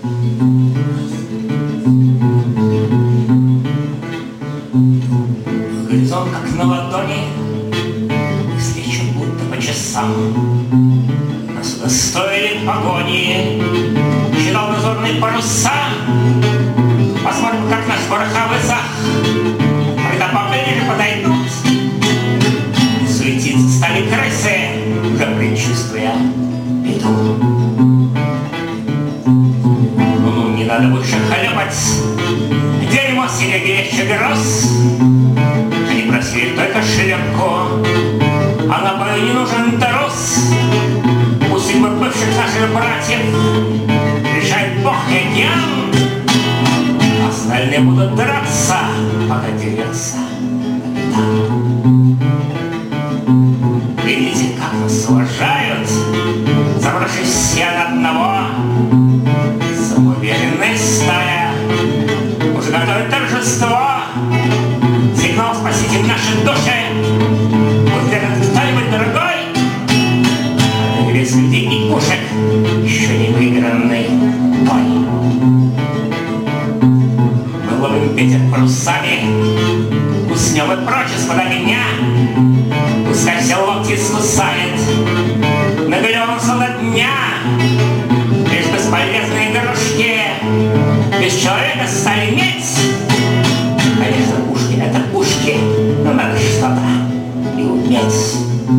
Горизонт как на ладони, встречу будто по часам. Нас удостоили погони, считал дозорные паруса. Посмотрим, как на пороховысах, когда поближе подойдут, суетиться стали крысы, уже предчувствуя беду. Ну, не надо больше хлебать дерьмо сидящих гроз. Они просили только шлепку, а на бою не нужен трос. Пусть судьбы бывших наших братьев решает Бог и океан. Остальные будут драться, пока дерется капитан. Видите, как нас уважают, забравшись все на одного. Самоуверенная стая уже готовит торжество. Сигнал спаситель нашей души. Пусть этот кто-нибудь дорогой. А на среди и пушек еще не выигранный бой. Мы ловим ветер парусами, уснем и прочь из-под огня. Пускай все локти скусает нагалён солод дня. Лишь бесполезные игрушки без человека стали иметь. Конечно, пушки — это пушки, но надо что-то и уметь.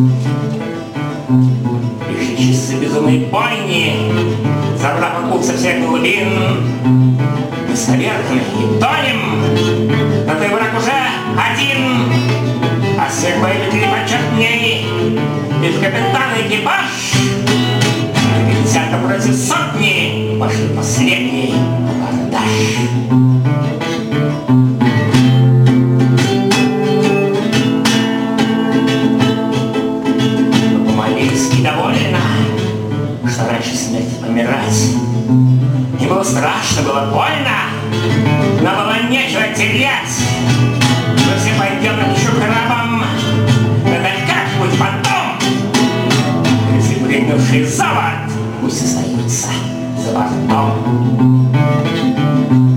Пришли часы безумной бойни, забрав от пульса всех глубин. Мы сковерканы и тонем, но ты враг уже один. А всех боевых почетней, без капитана экипаж. 50 против сотни пошли последний абордаж. Мы помолились и довольно, что раньше смерти помирать. Не было страшно, было больно, но было нечего терять. Мы все пойдем на пищу крабом, это как-нибудь потом. Если прыгнувший за борт, пусть остаются за бортом.